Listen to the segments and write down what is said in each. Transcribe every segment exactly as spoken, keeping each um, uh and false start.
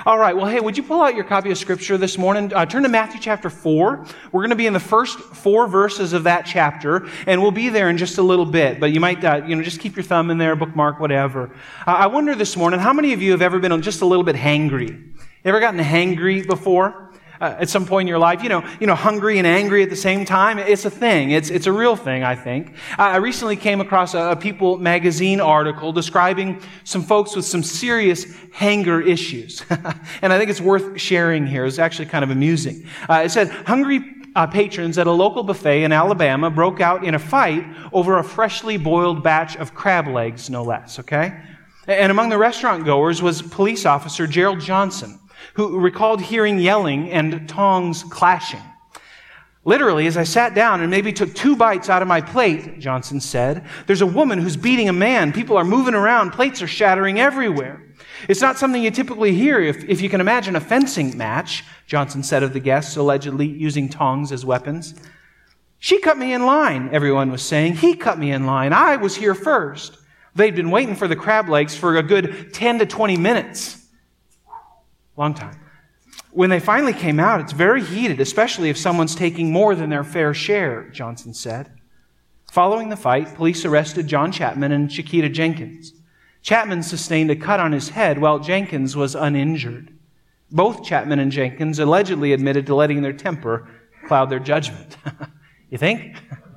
All right, well, hey, would you pull out your copy of Scripture this morning? Uh, turn to Matthew chapter four. We're going to be in the first four verses of that chapter, and we'll be there in just a little bit. But you might, uh, you know, just keep your thumb in there, bookmark, whatever. Uh, I wonder this morning, how many of you have ever been just a little bit hangry? You ever gotten hangry before? Uh, at some point in your life, you know, you know, hungry and angry at the same time. It's a thing. It's it's a real thing, I think. Uh, I recently came across a, a People magazine article describing some folks with some serious hanger issues, and I think it's worth sharing here. It's actually kind of amusing. Uh, it said hungry uh, patrons at a local buffet in Alabama broke out in a fight over a freshly boiled batch of crab legs, no less. Okay, and among the restaurant goers was police officer Gerald Johnson, who recalled hearing yelling and tongs clashing. Literally, as I sat down and maybe took two bites out of my plate, Johnson said, there's a woman who's beating a man. People are moving around. Plates are shattering everywhere. It's not something you typically hear if, if you can imagine a fencing match, Johnson said of the guests allegedly using tongs as weapons. She cut me in line, everyone was saying. He cut me in line. I was here first. They'd been waiting for the crab legs for a good ten to twenty minutes. Long time. When they finally came out, it's very heated, especially if someone's taking more than their fair share, Johnson said. Following the fight, police arrested John Chapman and Chiquita Jenkins. Chapman sustained a cut on his head while Jenkins was uninjured. Both Chapman and Jenkins allegedly admitted to letting their temper cloud their judgment. You think?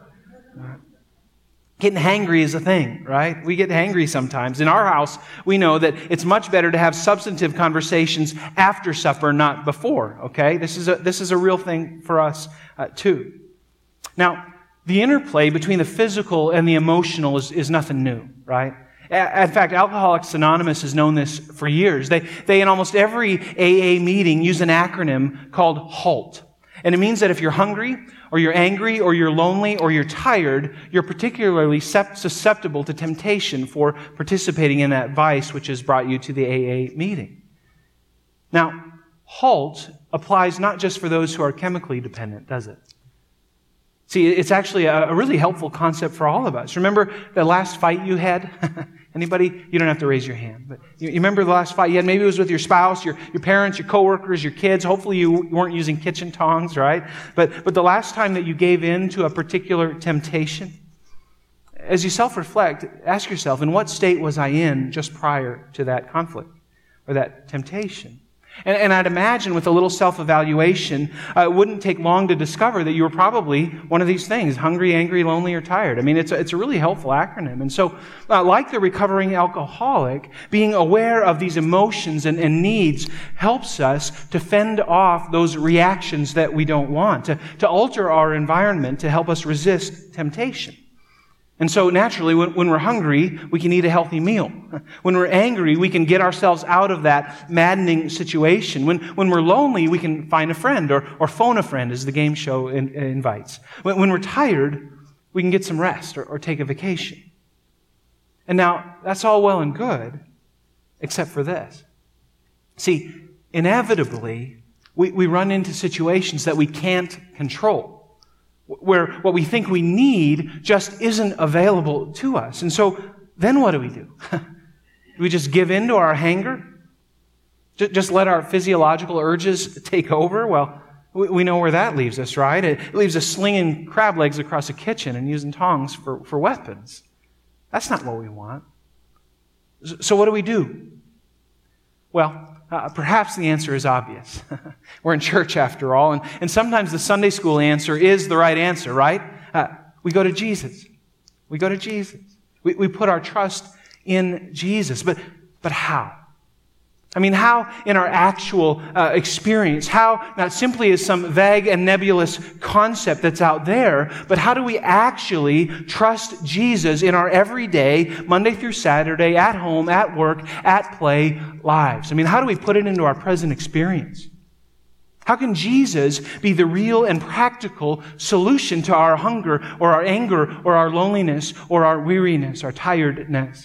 Getting hangry is a thing, right? We get hangry sometimes. In our house, we know that it's much better to have substantive conversations after supper, not before, okay? This is a, this is a real thing for us, uh, too. Now, the interplay between the physical and the emotional is, is nothing new, right? In fact, Alcoholics Anonymous has known this for years. They, they in almost every A A meeting, use an acronym called HALT. And it means that if you're hungry, or you're angry, or you're lonely, or you're tired, you're particularly susceptible to temptation for participating in that vice which has brought you to the A A meeting. Now, HALT applies not just for those who are chemically dependent, does it? See, it's actually a, a really helpful concept for all of us. Remember the last fight you had? Anybody? You don't have to raise your hand. But you, you remember the last fight you had? Maybe it was with your spouse, your, your parents, your coworkers, your kids. Hopefully you weren't using kitchen tongs, right? But, but the last time that you gave in to a particular temptation, as you self-reflect, ask yourself, in what state was I in just prior to that conflict or that temptation? And, and I'd imagine with a little self-evaluation, uh, it wouldn't take long to discover that you were probably one of these things, hungry, angry, lonely, or tired. I mean, it's a, it's a really helpful acronym. And so, uh, like the recovering alcoholic, being aware of these emotions and, and needs helps us to fend off those reactions that we don't want, to, to alter our environment to help us resist temptation. And so naturally, when, when we're hungry, we can eat a healthy meal. When we're angry, we can get ourselves out of that maddening situation. When, when we're lonely, we can find a friend or, or phone a friend, as the game show in, invites. When, when we're tired, we can get some rest or, or take a vacation. And now, that's all well and good, except for this. See, inevitably, we, we run into situations that we can't control, where what we think we need just isn't available to us. And so then what do we do? Do we just give in to our hanger? Just let our physiological urges take over? Well, we know where that leaves us, right? It leaves us slinging crab legs across a kitchen and using tongs for, for weapons. That's not what we want. So what do we do? Well, Uh, perhaps the answer is obvious. We're in church after all, and, and sometimes the Sunday school answer is the right answer, right? Uh, we go to Jesus. We go to Jesus. We, we put our trust in Jesus. But, but how? I mean, how in our actual uh, experience? How, not simply as some vague and nebulous concept that's out there, but how do we actually trust Jesus in our everyday, Monday through Saturday, at home, at work, at play lives? I mean, how do we put it into our present experience? How can Jesus be the real and practical solution to our hunger or our anger or our loneliness or our weariness, our tiredness?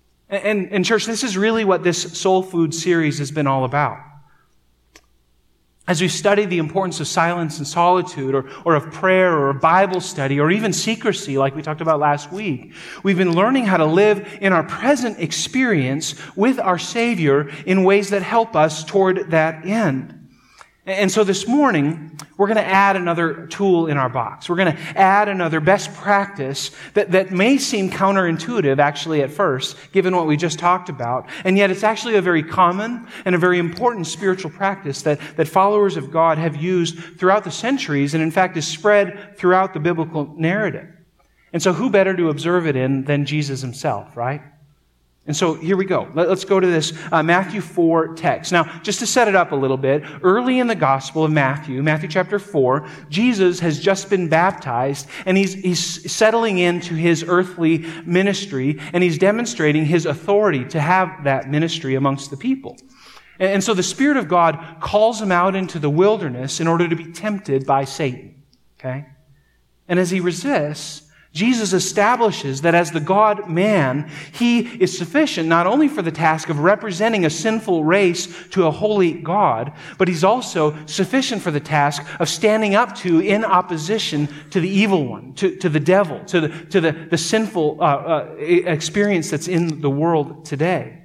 And, and church, this is really what this Soul Food series has been all about. As we study the importance of silence and solitude, or, or of prayer, or of Bible study, or even secrecy, like we talked about last week, we've been learning how to live in our present experience with our Savior in ways that help us toward that end. And so this morning, we're going to add another tool in our box. We're going to add another best practice that, that may seem counterintuitive, actually, at first, given what we just talked about. And yet it's actually a very common and a very important spiritual practice that, that followers of God have used throughout the centuries, and in fact is spread throughout the biblical narrative. And so who better to observe it in than Jesus himself, right? And so here we go. Let's go to this uh, Matthew four text. Now, just to set it up a little bit, early in the Gospel of Matthew, Matthew chapter four, Jesus has just been baptized, and he's, he's settling into his earthly ministry, and he's demonstrating his authority to have that ministry amongst the people. And, and so the Spirit of God calls him out into the wilderness in order to be tempted by Satan. Okay? And as he resists, Jesus establishes that as the God-man, he is sufficient not only for the task of representing a sinful race to a holy God, but he's also sufficient for the task of standing up to in opposition to the evil one, to, to the devil, to the, to the, the sinful uh, uh, experience that's in the world today.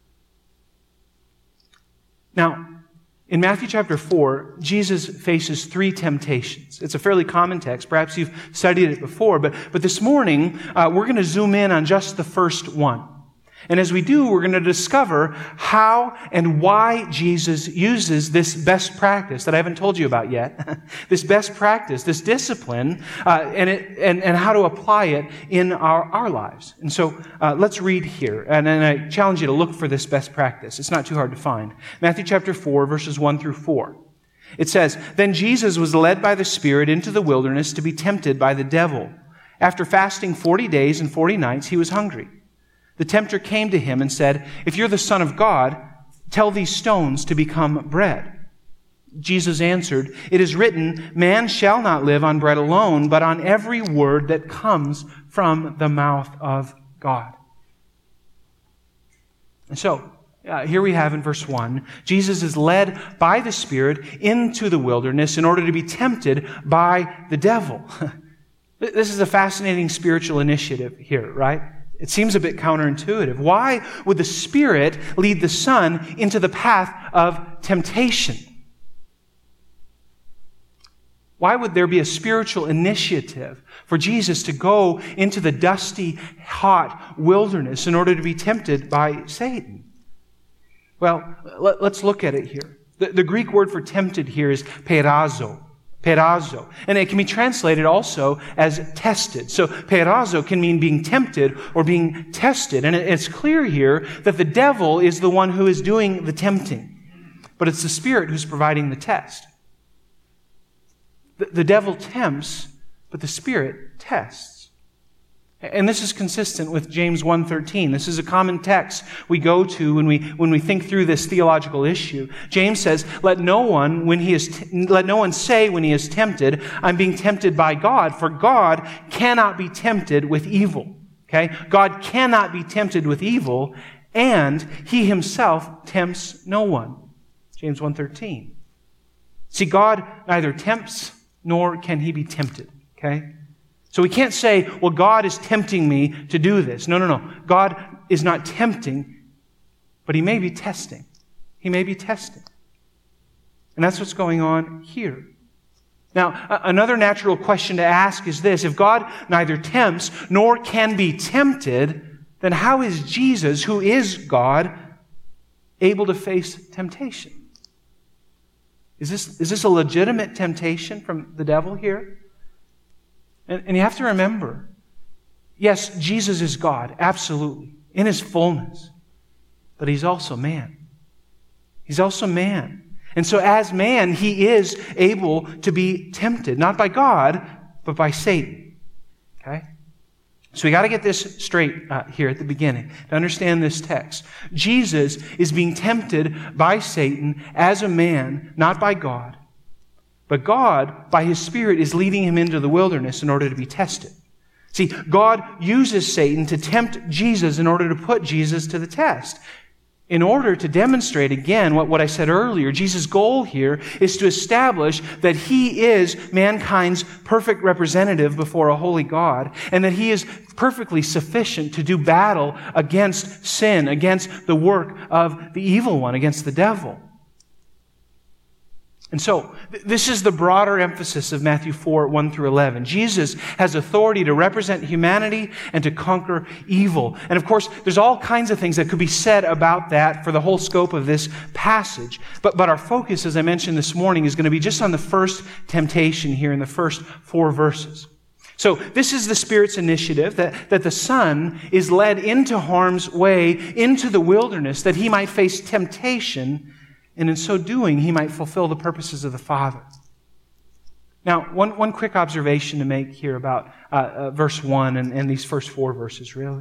Now, in Matthew chapter four, Jesus faces three temptations. It's a fairly common text. Perhaps you've studied it before, but, but this morning, uh, we're going to zoom in on just the first one. And as we do, we're going to discover how and why Jesus uses this best practice that I haven't told you about yet. This best practice, this discipline, uh, and, it, and, and how to apply it in our, our lives. And so uh, let's read here. And, and I challenge you to look for this best practice. It's not too hard to find. Matthew chapter four, verses one through four. It says, "Then Jesus was led by the Spirit into the wilderness to be tempted by the devil. After fasting forty days and forty nights, he was hungry. The tempter came to him and said, 'If you're the Son of God, tell these stones to become bread.' Jesus answered, 'It is written, man shall not live on bread alone, but on every word that comes from the mouth of God.'" And so, uh, here we have in verse one, Jesus is led by the Spirit into the wilderness in order to be tempted by the devil. This is a fascinating spiritual initiative here, right? It seems a bit counterintuitive. Why would the Spirit lead the Son into the path of temptation? Why would there be a spiritual initiative for Jesus to go into the dusty, hot wilderness in order to be tempted by Satan? Well, let, let's look at it here. The, the Greek word for tempted here is peirazo. Peirazo. And it can be translated also as tested. So peirazo can mean being tempted or being tested. And it's clear here that the devil is the one who is doing the tempting. But it's the Spirit who's providing the test. The, the devil tempts, but the Spirit tests. And this is consistent with James one thirteen. This is a common text we go to when we when we think through this theological issue. James says, "Let no one when he is t- let no one say when he is tempted, I'm being tempted by God, for God cannot be tempted with evil." Okay? God cannot be tempted with evil, and he himself tempts no one. James one thirteen. See, God neither tempts nor can he be tempted. Okay? So we can't say, well, God is tempting me to do this. No, no, no. God is not tempting, but he may be testing. He may be testing. And that's what's going on here. Now, another natural question to ask is this. If God neither tempts nor can be tempted, then how is Jesus, who is God, able to face temptation? Is this, is this a legitimate temptation from the devil here? And, and you have to remember, yes, Jesus is God, absolutely, in his fullness. But he's also man. He's also man. And so as man, he is able to be tempted, not by God, but by Satan. Okay? So we got to get this straight uh, here at the beginning to understand this text. Jesus is being tempted by Satan as a man, not by God. But God, by his Spirit, is leading him into the wilderness in order to be tested. See, God uses Satan to tempt Jesus in order to put Jesus to the test. in order to demonstrate, again, what, what I said earlier. Jesus' goal here is to establish that He is mankind's perfect representative before a holy God, and that He is perfectly sufficient to do battle against sin, against the work of the evil one, against the devil. And so, th- this is the broader emphasis of Matthew four, one through eleven. Jesus has authority to represent humanity and to conquer evil. And of course, there's all kinds of things that could be said about that for the whole scope of this passage. But, but our focus, as I mentioned this morning, is going to be just on the first temptation here in the first four verses. So this is the Spirit's initiative, that, that the Son is led into harm's way, into the wilderness, that He might face temptation, and in so doing, He might fulfill the purposes of the Father. Now, one, one quick observation to make here about uh, uh, verse one and, and these first four verses, really.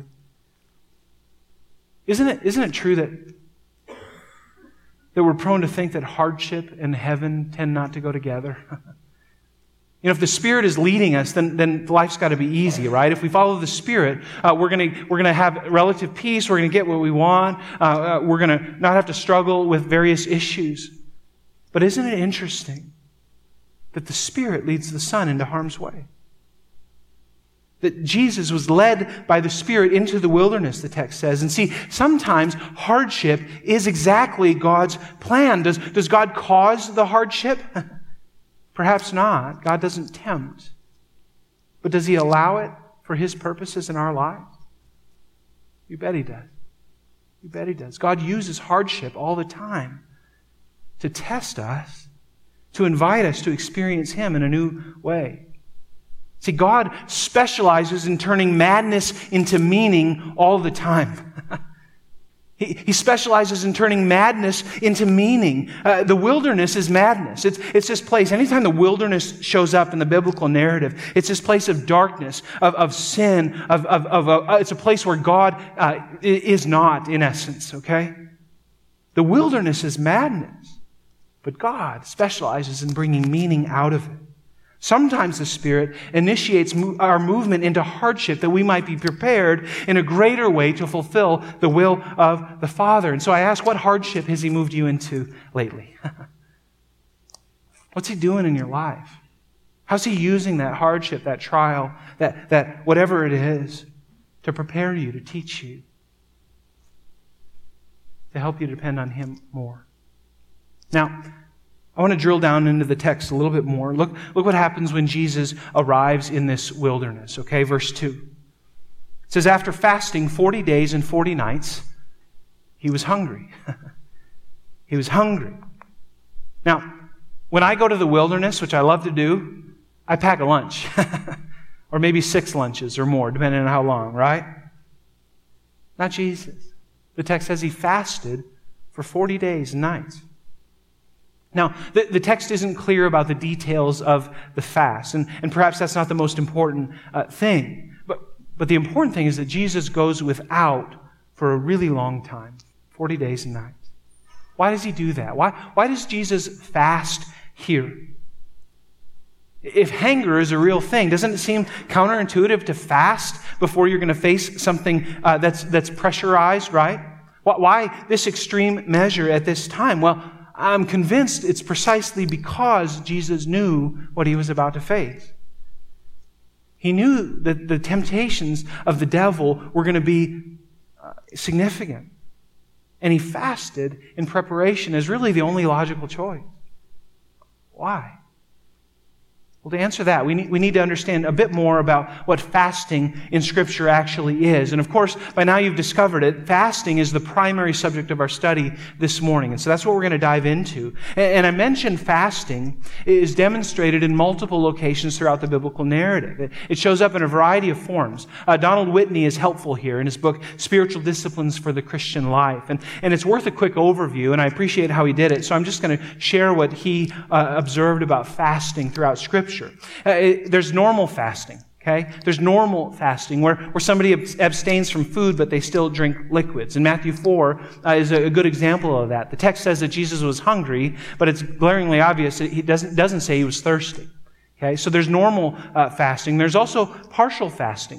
Isn't it, isn't it true that, that we're prone to think that hardship and heaven tend not to go together? You know, if the Spirit is leading us, then, then life's got to be easy, right? If we follow the Spirit, uh, we're going to we're going to have relative peace. We're going to get what we want. Uh, uh, we're going to not have to struggle with various issues. But isn't it interesting that the Spirit leads the Son into harm's way? That Jesus was led by the Spirit into the wilderness, the text says. And see, sometimes hardship is exactly God's plan. Does, does God cause the hardship? Perhaps not. God doesn't tempt. But does He allow it for His purposes in our lives? You bet He does. You bet He does. God uses hardship all the time to test us, to invite us to experience Him in a new way. See, God specializes in turning madness into meaning all the time. He, he specializes in turning madness into meaning. Uh, the wilderness is madness. It's, it's this place, anytime the wilderness shows up in the biblical narrative, it's this place of darkness, of, of sin, of, of, of uh, it's a place where God uh, is not, in essence, okay? The wilderness is madness, but God specializes in bringing meaning out of it. Sometimes the Spirit initiates our movement into hardship that we might be prepared in a greater way to fulfill the will of the Father. And so I ask, what hardship has He moved you into lately? What's He doing in your life? How's He using that hardship, that trial, that, that whatever it is, to prepare you, to teach you, to help you depend on Him more? Now, I want to drill down into the text a little bit more. Look, look what happens when Jesus arrives in this wilderness. Okay, verse two. It says, after fasting forty days and forty nights, He was hungry. He was hungry. Now, when I go to the wilderness, which I love to do, I pack a lunch. Or maybe six lunches or more, depending on how long, right? Not Jesus. The text says He fasted for forty days and nights. Now, the, the text isn't clear about the details of the fast, and, and perhaps that's not the most important uh, thing. But, but the important thing is that Jesus goes without for a really long time, forty days and nights. Why does He do that? Why, why does Jesus fast here? If hunger is a real thing, doesn't it seem counterintuitive to fast before you're going to face something uh, that's, that's pressurized, right? Why this extreme measure at this time? Well, I'm convinced it's precisely because Jesus knew what He was about to face. He knew that the temptations of the devil were going to be uh, significant. And He fasted in preparation as really the only logical choice. Why? Well, to answer that, we need, we need to understand a bit more about what fasting in Scripture actually is. And of course, by now you've discovered it, fasting is the primary subject of our study this morning. And so that's what we're going to dive into. And, and I mentioned fasting is demonstrated in multiple locations throughout the biblical narrative. It, it shows up in a variety of forms. Uh, Donald Whitney is helpful here in his book, Spiritual Disciplines for the Christian Life. And, and it's worth a quick overview, and I appreciate how he did it. So I'm just going to share what he uh, observed about fasting throughout Scripture. Uh, it, there's normal fasting, okay? There's normal fasting where, where somebody abstains from food but they still drink liquids. And Matthew four uh, is a, a good example of that. The text says that Jesus was hungry, but it's glaringly obvious that He doesn't, doesn't say He was thirsty. Okay? So there's normal uh, fasting. There's also partial fasting.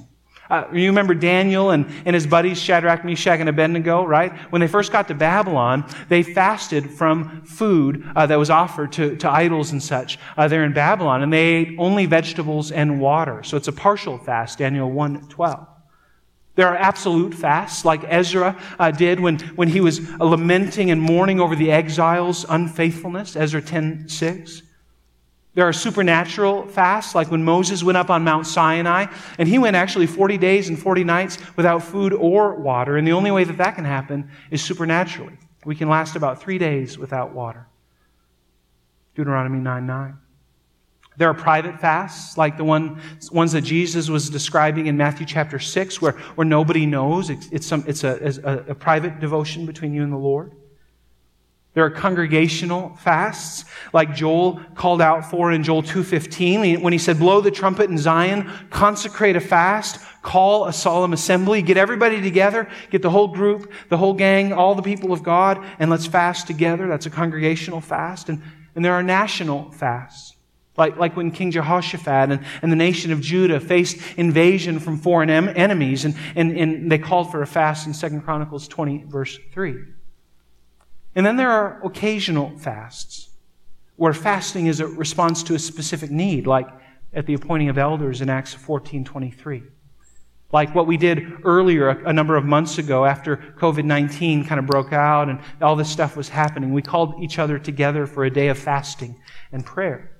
Uh, you remember Daniel and, and his buddies, Shadrach, Meshach, and Abednego, right? When they first got to Babylon, they fasted from food uh, that was offered to, to idols and such uh, there in Babylon, and they ate only vegetables and water. So it's a partial fast, Daniel one twelve. There are absolute fasts, like Ezra uh, did when, when he was lamenting and mourning over the exiles' unfaithfulness, Ezra ten six. There are supernatural fasts, like when Moses went up on Mount Sinai, and he went actually forty days and forty nights without food or water, and the only way that that can happen is supernaturally. We can last about three days without water. Deuteronomy nine nine. There are private fasts, like the one, ones that Jesus was describing in Matthew chapter six, where, where nobody knows. It's, it's, some, it's a, a, a private devotion between you and the Lord. There are congregational fasts, like Joel called out for in Joel two fifteen, when he said, blow the trumpet in Zion, consecrate a fast, call a solemn assembly, get everybody together, get the whole group, the whole gang, all the people of God, and let's fast together. That's a congregational fast. And, and there are national fasts, like, like when King Jehoshaphat and, and the nation of Judah faced invasion from foreign em- enemies, and, and, and they called for a fast in Second Chronicles twenty, verse three. And then there are occasional fasts, where fasting is a response to a specific need, like at the appointing of elders in Acts fourteen twenty-three. Like what we did earlier a, a number of months ago after covid nineteen kind of broke out and all this stuff was happening. We called each other together for a day of fasting and prayer.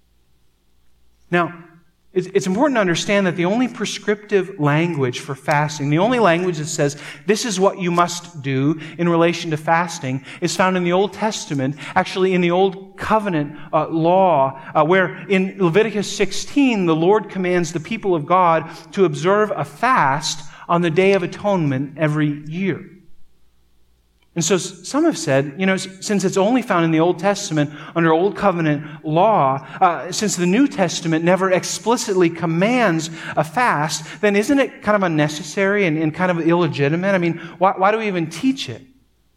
Now, it's important to understand that the only prescriptive language for fasting, the only language that says this is what you must do in relation to fasting, is found in the Old Testament, actually in the Old Covenant uh, law, uh, where in Leviticus sixteen, the Lord commands the people of God to observe a fast on the Day of Atonement every year. And so some have said, you know, since it's only found in the Old Testament under Old Covenant law, uh, since the New Testament never explicitly commands a fast, then isn't it kind of unnecessary and, and kind of illegitimate? I mean, why, why do we even teach it?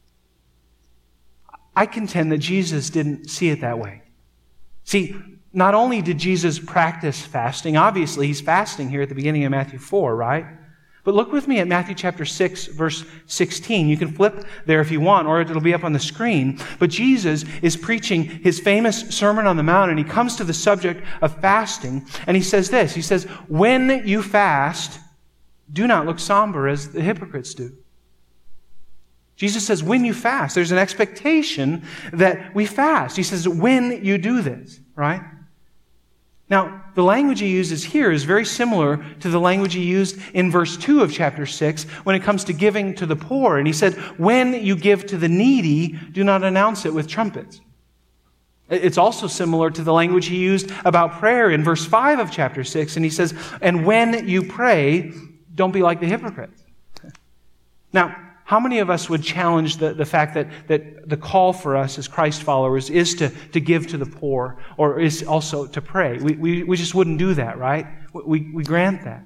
I contend that Jesus didn't see it that way. See, not only did Jesus practice fasting, obviously he's fasting here at the beginning of Matthew four, right? But look with me at Matthew chapter six, verse sixteen. You can flip there if you want, or it'll be up on the screen. But Jesus is preaching his famous Sermon on the Mount, and he comes to the subject of fasting, and he says this. He says, when you fast, do not look somber as the hypocrites do. Jesus says, when you fast, there's an expectation that we fast. He says, when you do this, right? Now, the language he uses here is very similar to the language he used in verse two of chapter six when it comes to giving to the poor. And he said, when you give to the needy, do not announce it with trumpets. It's also similar to the language he used about prayer in verse five of chapter six. And he says, and when you pray, don't be like the hypocrites. Now, how many of us would challenge the, the fact that, that the call for us as Christ followers is to, to give to the poor, or is also to pray? We, we, we just wouldn't do that, right? We, we grant that.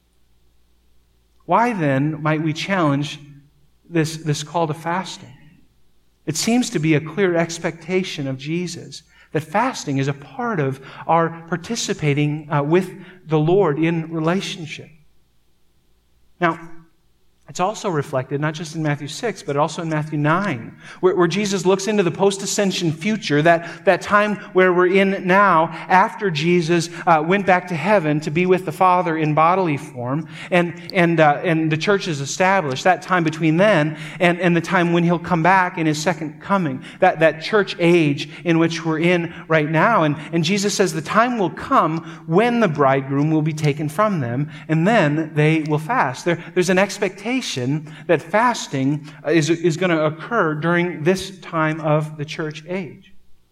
Why then might we challenge this, this call to fasting? It seems to be a clear expectation of Jesus that fasting is a part of our participating uh, with the Lord in relationship. Now, it's also reflected not just in Matthew six, but also in Matthew nine, where, where Jesus looks into the post-ascension future, that, that time where we're in now, after Jesus uh, went back to heaven to be with the Father in bodily form, and and uh, and the church is established, that time between then and, and the time when he'll come back in his second coming, that, that church age in which we're in right now. And, and Jesus says the time will come when the bridegroom will be taken from them, and then they will fast. There, there's an expectation that fasting is, is going to occur during this time of the church age.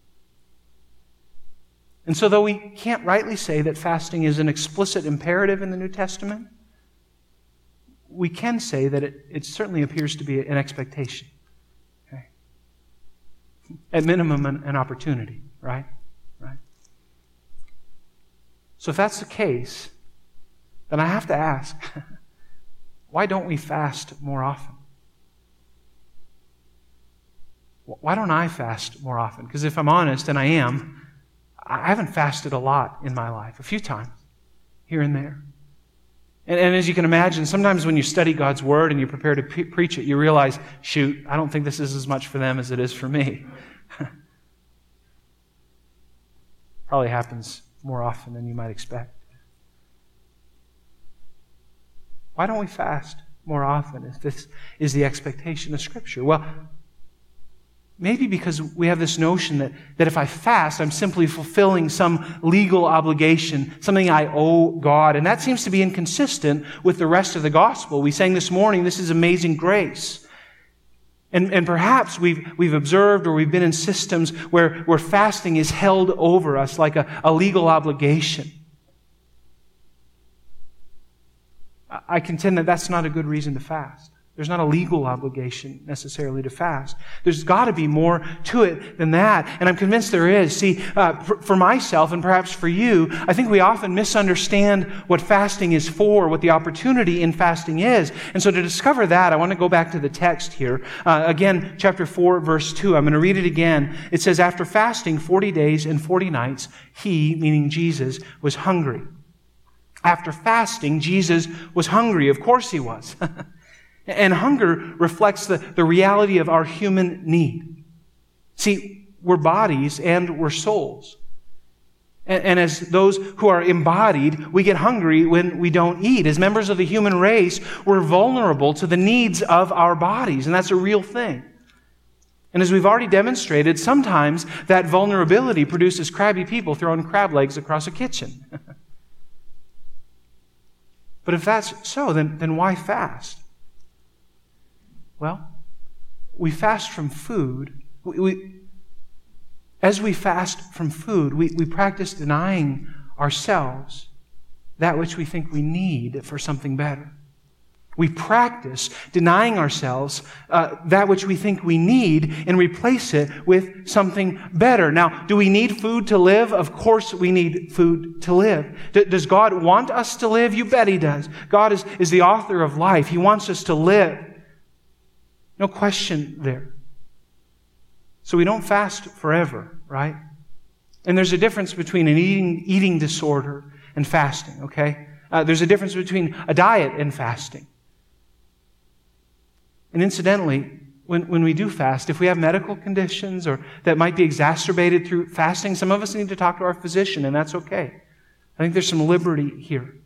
And so though we can't rightly say that fasting is an explicit imperative in the New Testament, we can say that it, it certainly appears to be an expectation. Okay? At minimum, an, an opportunity, right? Right? So if that's the case, then I have to ask, why don't we fast more often? Why don't I fast more often? Because if I'm honest, and I am, I haven't fasted a lot in my life, a few times, here and there. And, and as you can imagine, sometimes when you study God's Word and you prepare to pre- preach it, you realize, shoot, I don't think this is as much for them as it is for me. Probably happens more often than you might expect. Why don't we fast more often if this is the expectation of Scripture? Well, maybe because we have this notion that, that if I fast, I'm simply fulfilling some legal obligation, something I owe God. And that seems to be inconsistent with the rest of the gospel. We sang this morning, this is amazing grace. And, and perhaps we've, we've observed or we've been in systems where, where fasting is held over us like a, a legal obligation. I contend that that's not a good reason to fast. There's not a legal obligation necessarily to fast. There's got to be more to it than that. And I'm convinced there is. See, uh, for, for myself and perhaps for you, I think we often misunderstand what fasting is for, what the opportunity in fasting is. And so to discover that, I want to go back to the text here. Uh, again, chapter four, verse two. I'm going to read it again. It says, after fasting forty days and forty nights, he, meaning Jesus, was hungry. After fasting, Jesus was hungry. Of course he was. And hunger reflects the, the reality of our human need. See, we're bodies and we're souls. And, and as those who are embodied, we get hungry when we don't eat. As members of the human race, we're vulnerable to the needs of our bodies, and that's a real thing. And as we've already demonstrated, sometimes that vulnerability produces crabby people throwing crab legs across a kitchen. But if that's so, then, then why fast? Well, we fast from food. We, we, as we fast from food, we, we practice denying ourselves that which we think we need for something better. We practice denying ourselves uh, that which we think we need and replace it with something better. Now, do we need food to live? Of course we need food to live. D- does God want us to live? You bet He does. God is, is the author of life. He wants us to live. No question there. So we don't fast forever, right? And there's a difference between an eating, eating disorder and fasting, okay? Uh, there's a difference between a diet and fasting. And incidentally, when, when we do fast, if we have medical conditions or that might be exacerbated through fasting, some of us need to talk to our physician, and that's okay. I think there's some liberty here.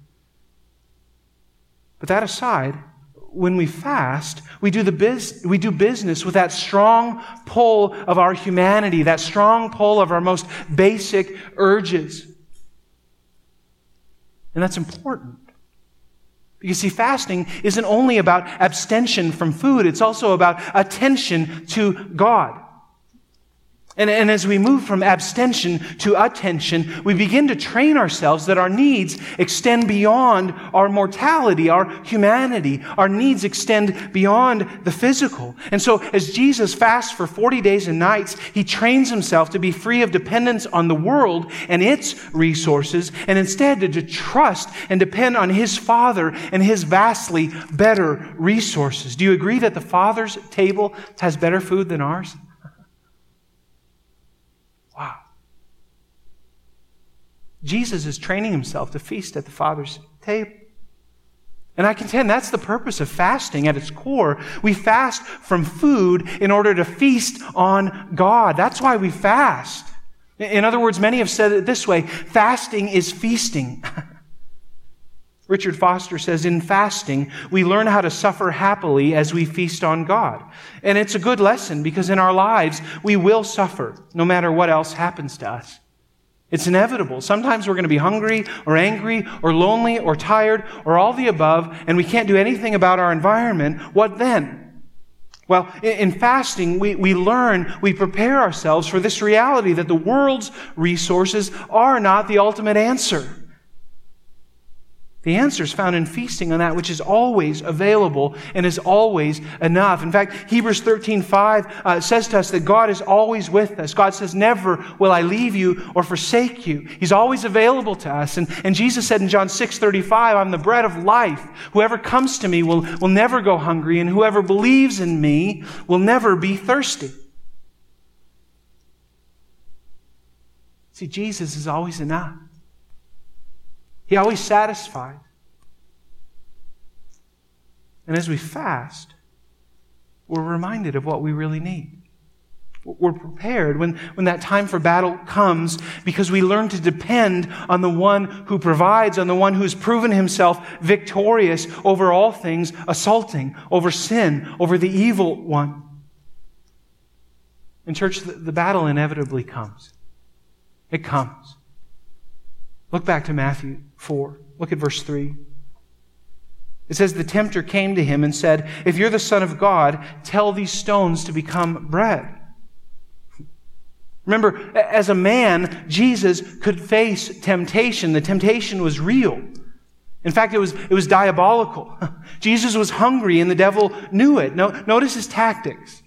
But that aside, when we fast, we do the biz, we do business with that strong pull of our humanity, that strong pull of our most basic urges. And that's important. Because see, fasting isn't only about abstention from food, it's also about attention to God. And, and as we move from abstention to attention, we begin to train ourselves that our needs extend beyond our mortality, our humanity. Our needs extend beyond the physical. And so as Jesus fasts for forty days and nights, He trains Himself to be free of dependence on the world and its resources, and instead to, to trust and depend on His Father and His vastly better resources. Do you agree that the Father's table has better food than ours? Wow. Jesus is training Himself to feast at the Father's table. And I contend that's the purpose of fasting at its core. We fast from food in order to feast on God. That's why we fast. In other words, many have said it this way, fasting is feasting. Richard Foster says, in fasting, we learn how to suffer happily as we feast on God. And it's a good lesson because in our lives, we will suffer no matter what else happens to us. It's inevitable. Sometimes we're going to be hungry or angry or lonely or tired or all the above, and we can't do anything about our environment. What then? Well, in fasting, we, we learn, we prepare ourselves for this reality that the world's resources are not the ultimate answer. The answer is found in feasting on that which is always available and is always enough. In fact, Hebrews thirteen five uh, says to us that God is always with us. God says, never will I leave you or forsake you. He's always available to us. And, and Jesus said in John six thirty-five, I'm the bread of life. Whoever comes to me will, will never go hungry, and whoever believes in me will never be thirsty. See, Jesus is always enough. He always satisfies. And as we fast, we're reminded of what we really need. We're prepared when, when that time for battle comes because we learn to depend on the one who provides, on the one who's proven himself victorious over all things, assaulting, over sin, over the evil one. In church, the, the battle inevitably comes. It comes. Look back to Matthew four. Look at verse three. It says, the tempter came to him and said, if you're the Son of God, tell these stones to become bread. Remember, as a man, Jesus could face temptation. The temptation was real. In fact, it was, it was diabolical. Jesus was hungry and the devil knew it. No, notice his tactics.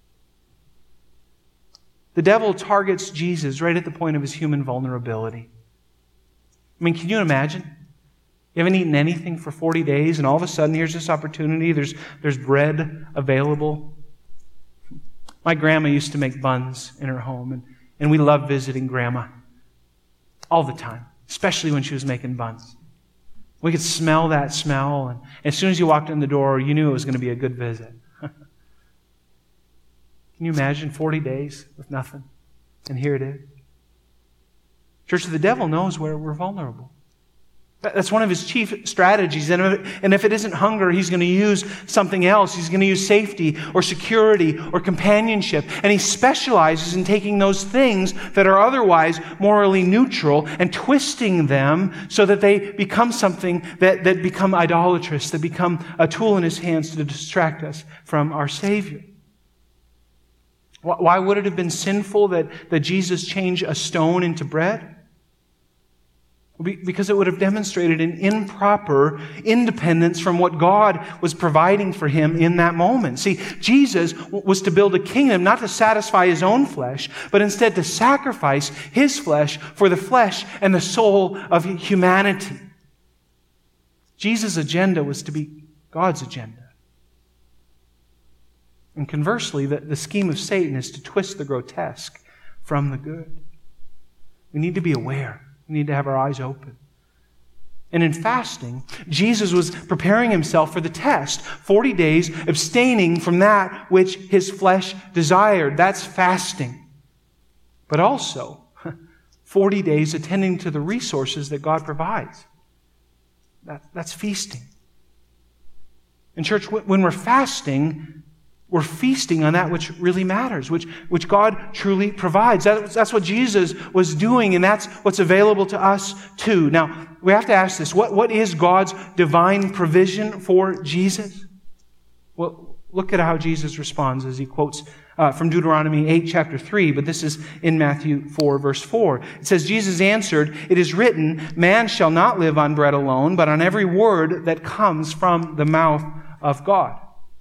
The devil targets Jesus right at the point of his human vulnerability. I mean, can you imagine? You haven't eaten anything for forty days and all of a sudden here's this opportunity. There's, there's bread available. My grandma used to make buns in her home, and, and we loved visiting Grandma all the time, especially when she was making buns. We could smell that smell, and as soon as you walked in the door, you knew it was going to be a good visit. Can you imagine forty days with nothing? And here it is. Church, the devil knows where we're vulnerable. That's one of his chief strategies. And if it isn't hunger, he's going to use something else. He's going to use safety or security or companionship. And he specializes in taking those things that are otherwise morally neutral and twisting them so that they become something that, that become idolatrous, that become a tool in his hands to distract us from our Savior. Why would it have been sinful that, that Jesus changed a stone into bread? Because it would have demonstrated an improper independence from what God was providing for him in that moment. See, Jesus was to build a kingdom not to satisfy his own flesh, but instead to sacrifice his flesh for the flesh and the soul of humanity. Jesus' agenda was to be God's agenda. And conversely, the, the scheme of Satan is to twist the grotesque from the good. We need to be aware. We need to have our eyes open. And in fasting, Jesus was preparing himself for the test. forty days abstaining from that which his flesh desired. That's fasting. But also, forty days attending to the resources that God provides. That, that's feasting. In church, when we're fasting, we're feasting on that which really matters, which, which God truly provides. That, that's what Jesus was doing, and that's what's available to us too. Now, we have to ask this. What, what is God's divine provision for Jesus? Well, look at how Jesus responds as he quotes uh, from Deuteronomy eight, chapter three, but this is in Matthew four, verse four. It says, Jesus answered, it is written, man shall not live on bread alone, but on every word that comes from the mouth of God.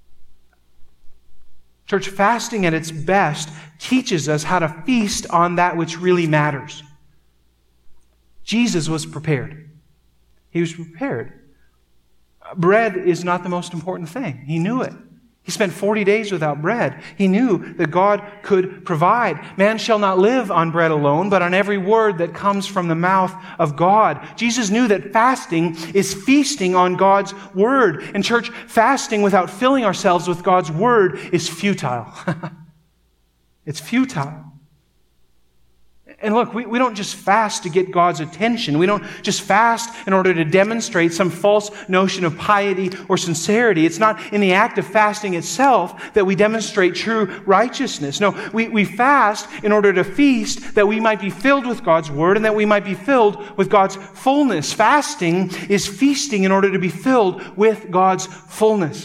Church, fasting at its best teaches us how to feast on that which really matters. Jesus was prepared. He was prepared. Bread is not the most important thing. He knew it. He spent forty days without bread. He knew that God could provide. Man shall not live on bread alone, but on every word that comes from the mouth of God. Jesus knew that fasting is feasting on God's word. And church, fasting without filling ourselves with God's word is futile. It's futile. And look, we, we don't just fast to get God's attention. We don't just fast in order to demonstrate some false notion of piety or sincerity. It's not in the act of fasting itself that we demonstrate true righteousness. No, we, we fast in order to feast that we might be filled with God's word and that we might be filled with God's fullness. Fasting is feasting in order to be filled with God's fullness.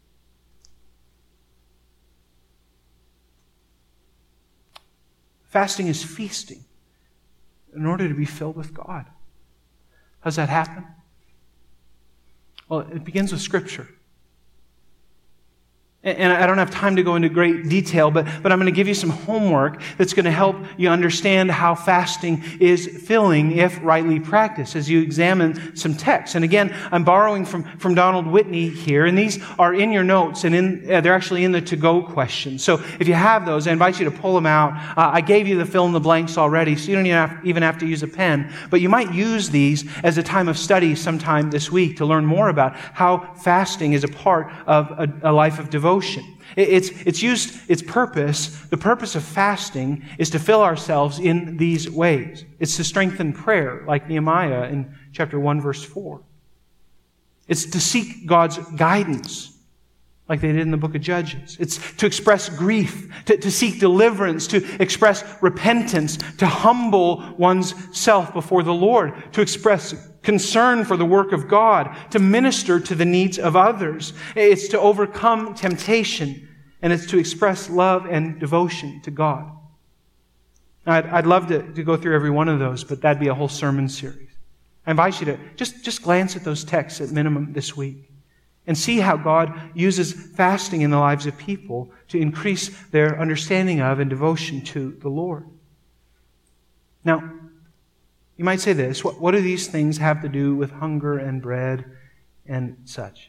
Fasting is feasting in order to be filled with God. How does that happen? Well, it begins with Scripture. And I don't have time to go into great detail, but, but I'm going to give you some homework that's going to help you understand how fasting is filling if rightly practiced as you examine some texts. And again, I'm borrowing from, from Donald Whitney here, and these are in your notes, and in, uh, they're actually in the to-go questions. So if you have those, I invite you to pull them out. Uh, I gave you the fill in the blanks already, so you don't even have, even have to use a pen. But you might use these as a time of study sometime this week to learn more about how fasting is a part of a, a life of devotion. It's, it's used, its purpose, the purpose of fasting is to fill ourselves in these ways. It's to strengthen prayer, like Nehemiah in chapter one, verse four. It's to seek God's guidance, like they did in the book of Judges. It's to express grief, to, to seek deliverance, to express repentance, to humble one's self before the Lord, to express concern for the work of God, to minister to the needs of others. It's to overcome temptation, and it's to express love and devotion to God. I'd, I'd love to, to go through every one of those, but that'd be a whole sermon series. I invite you to just, just glance at those texts at minimum this week and see how God uses fasting in the lives of people to increase their understanding of and devotion to the Lord. Now, you might say this, what, what do these things have to do with hunger and bread and such?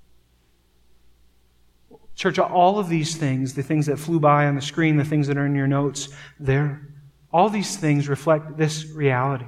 Church, all of these things, the things that flew by on the screen, the things that are in your notes there, all these things reflect this reality.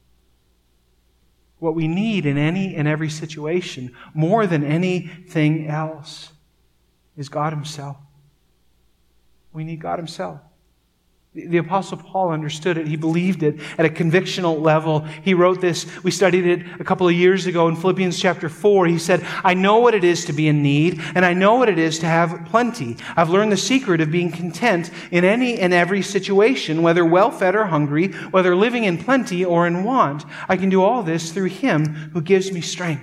What we need in any and every situation, more than anything else, is God Himself. We need God Himself. The Apostle Paul understood it. He believed it at a convictional level. He wrote this. We studied it a couple of years ago in Philippians chapter four. He said, I know what it is to be in need, and I know what it is to have plenty. I've learned the secret of being content in any and every situation, whether well-fed or hungry, whether living in plenty or in want. I can do all this through Him who gives me strength.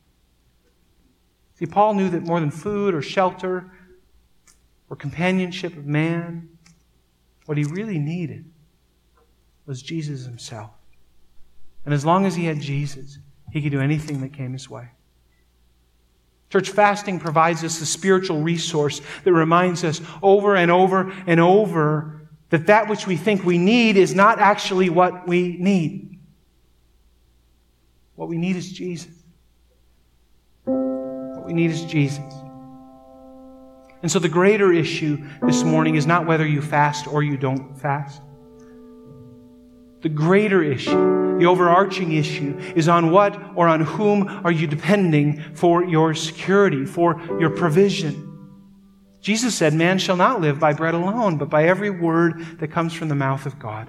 See, Paul knew that more than food or shelter or companionship of man, what he really needed was Jesus Himself. And as long as he had Jesus, he could do anything that came his way. Church, fasting provides us a spiritual resource that reminds us over and over and over that that which we think we need is not actually what we need. What we need is Jesus. What we need is Jesus. And so the greater issue this morning is not whether you fast or you don't fast. The greater issue, the overarching issue, is on what or on whom are you depending for your security, for your provision. Jesus said, man shall not live by bread alone, but by every word that comes from the mouth of God.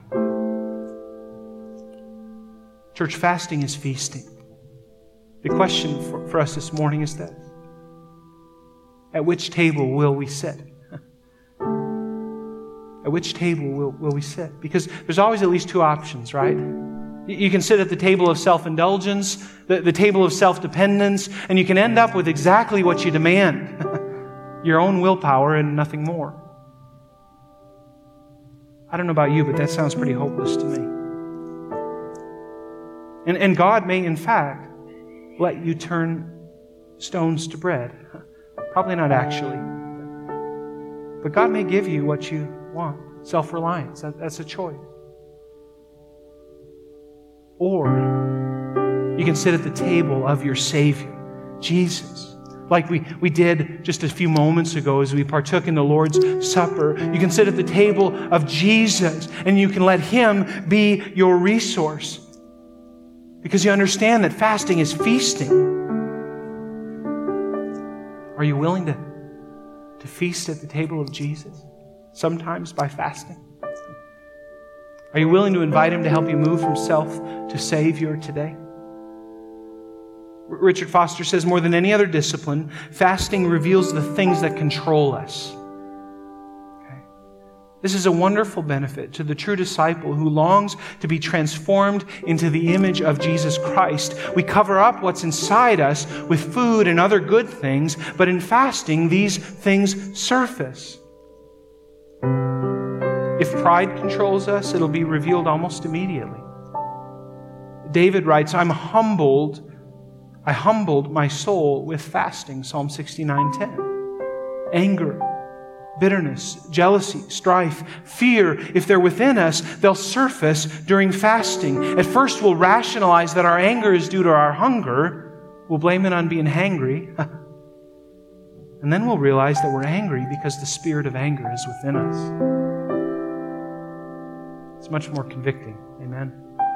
Church, fasting is feasting. The question for, for us this morning is this. At which table will we sit? At which table will, will we sit? Because there's always at least two options, right? You can sit at the table of self-indulgence, the, the table of self-dependence, and you can end up with exactly what you demand. Your own willpower and nothing more. I don't know about you, but that sounds pretty hopeless to me. And, and God may, in fact, let you turn stones to bread. Probably not actually. But God may give you what you want. Self-reliance. That, that's a choice. Or you can sit at the table of your Savior, Jesus. Like we, we did just a few moments ago as we partook in the Lord's Supper. You can sit at the table of Jesus and you can let Him be your resource. Because you understand that fasting is feasting. Are you willing to, to feast at the table of Jesus? Sometimes by fasting. Are you willing to invite Him to help you move from self to Savior today? Richard Foster says, more than any other discipline, fasting reveals the things that control us. Okay? This is a wonderful benefit to the true disciple who longs to be transformed into the image of Jesus Christ. We cover up what's inside us with food and other good things, but in fasting, these things surface. If pride controls us, it'll be revealed almost immediately. David writes, I'm humbled, I humbled my soul with fasting, Psalm sixty-nine ten. anger, bitterness, jealousy, strife, fear, if they're within us, they'll surface during fasting. At first, we'll rationalize that our anger is due to our hunger. We'll blame it on being hangry. And then we'll realize that we're angry because the spirit of anger is within us. It's much more convicting. Amen.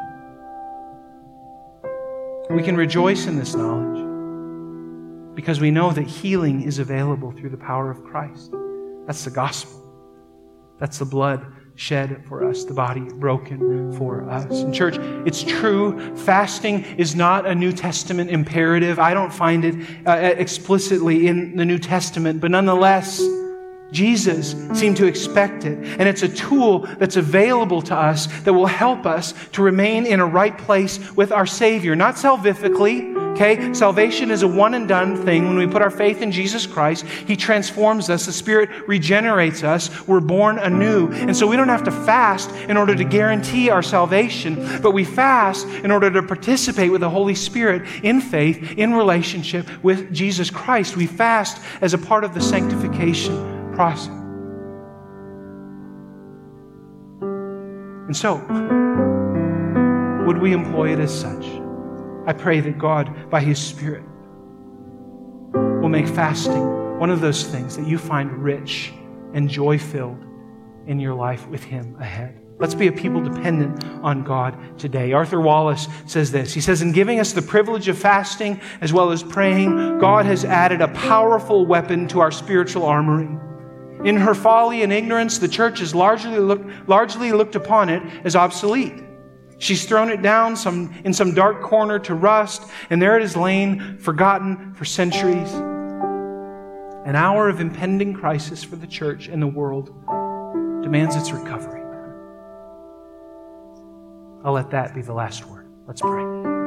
We can rejoice in this knowledge because we know that healing is available through the power of Christ. That's the gospel. That's the blood shed for us, the body broken for us. And church, it's true, fasting is not a New Testament imperative. I don't find it uh, explicitly in the New Testament, but nonetheless, Jesus seemed to expect it. And it's a tool that's available to us that will help us to remain in a right place with our Savior. Not salvifically, okay? Salvation is a one and done thing. When we put our faith in Jesus Christ, He transforms us. The Spirit regenerates us. We're born anew. And so we don't have to fast in order to guarantee our salvation, but we fast in order to participate with the Holy Spirit in faith, in relationship with Jesus Christ. We fast as a part of the sanctification process. And so, would we employ it as such? I pray that God, by His Spirit, will make fasting one of those things that you find rich and joy-filled in your life with Him ahead. Let's be a people dependent on God today. Arthur Wallace says this. He says, in giving us the privilege of fasting as well as praying, God has added a powerful weapon to our spiritual armory. In her folly and ignorance, the church has largely looked, largely looked upon it as obsolete. She's thrown it down some, in some dark corner to rust, and there it has lain, forgotten for centuries. An hour of impending crisis for the church and the world demands its recovery. I'll let that be the last word. Let's pray.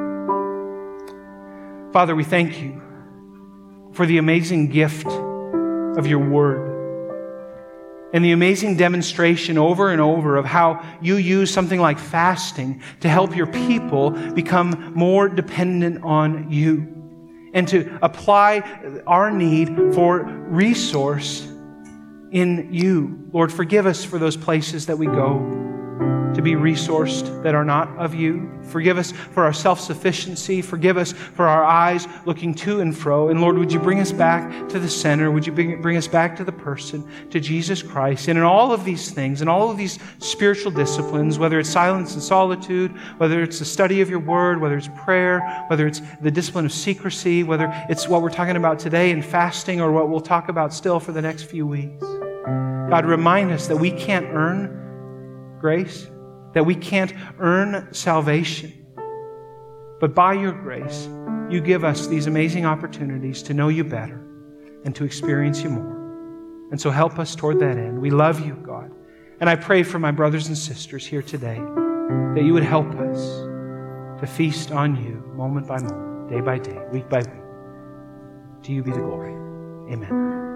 Father, we thank You for the amazing gift of Your Word and the amazing demonstration over and over of how You use something like fasting to help Your people become more dependent on You and to apply our need for resource in You. Lord, forgive us for those places that we go to be resourced that are not of You. Forgive us for our self-sufficiency. Forgive us for our eyes looking to and fro. And Lord, would You bring us back to the center? Would You bring, bring us back to the person, to Jesus Christ? And in all of these things, in all of these spiritual disciplines, whether it's silence and solitude, whether it's the study of Your Word, whether it's prayer, whether it's the discipline of secrecy, whether it's what we're talking about today in fasting or what we'll talk about still for the next few weeks, God, remind us that we can't earn grace, that we can't earn salvation. But by Your grace, You give us these amazing opportunities to know You better and to experience You more. And so help us toward that end. We love You, God. And I pray for my brothers and sisters here today that You would help us to feast on You moment by moment, day by day, week by week. To You be the glory. Amen.